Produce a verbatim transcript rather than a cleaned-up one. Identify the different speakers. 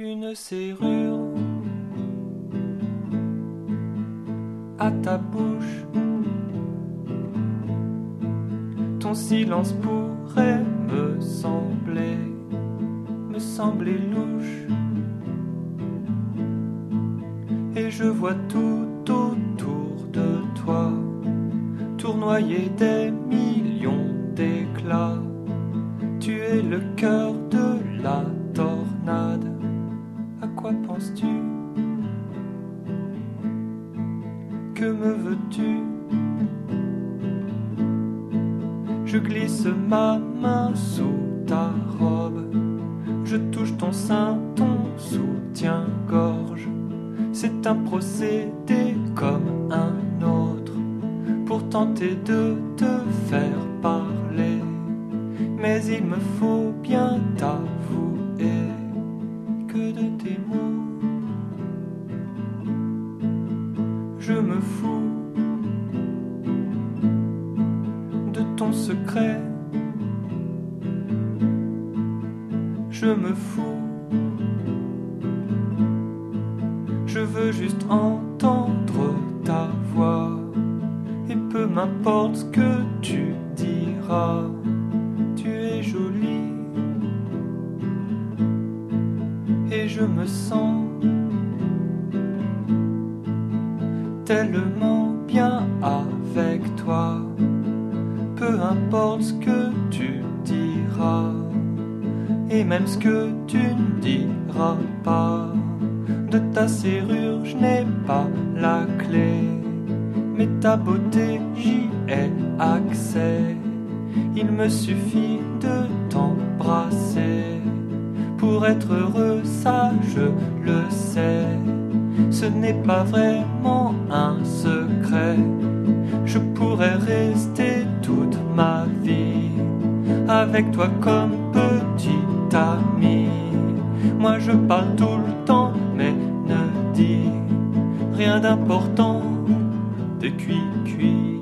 Speaker 1: une serrure à ta bouche. Ton silence pourrait me sembler, me sembler louche. Et je vois tout autour de toi tournoyer des millions d'éclats. Tu es le cœur de la tornade. À quoi penses-tu? Que me veux-tu? Je glisse ma main sous ta robe. Je touche ton sein, ton soutien-gorge. C'est un procédé comme un autre pour tenter de te faire parler. Mais il me faut bien t'avouer que de tes mots je me fous, de ton secret je me fous. Je veux juste entendre ta voix, et peu m'importe ce que tu diras. Tu es jolie et je me sens tellement bien avec toi. Peu importe ce que tu diras, et même ce que tu ne diras pas. De ta serrure je n'ai pas la clé, mais ta beauté j'y ai accès. Il me suffit de t'embrasser pour être heureux, ça je le sais. Ce n'est pas vraiment un secret. Je pourrais rester toute ma vie avec toi comme petit ami. Moi je parle tout le temps, mais ne dis rien d'important de cuit-cuit.